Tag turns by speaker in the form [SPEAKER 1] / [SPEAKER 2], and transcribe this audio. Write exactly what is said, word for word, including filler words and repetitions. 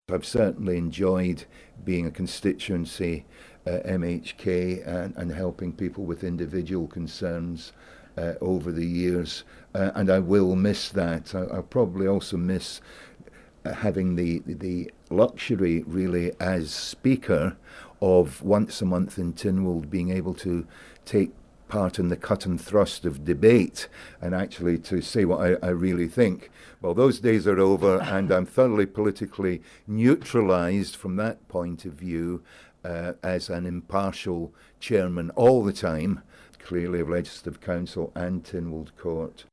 [SPEAKER 1] I've certainly enjoyed being a constituency uh, M H K and, and helping people with individual concerns uh, over the years, uh, and I will miss that. I, I'll probably also miss uh, having the, the luxury, really, as Speaker, of once a month in Tynwald being able to take part in the cut and thrust of debate and actually to say what I, I really think. Well, those days are over, and I'm thoroughly politically neutralised from that point of view uh, as an impartial chairman all the time, clearly of Legislative Council and Tynwald Court.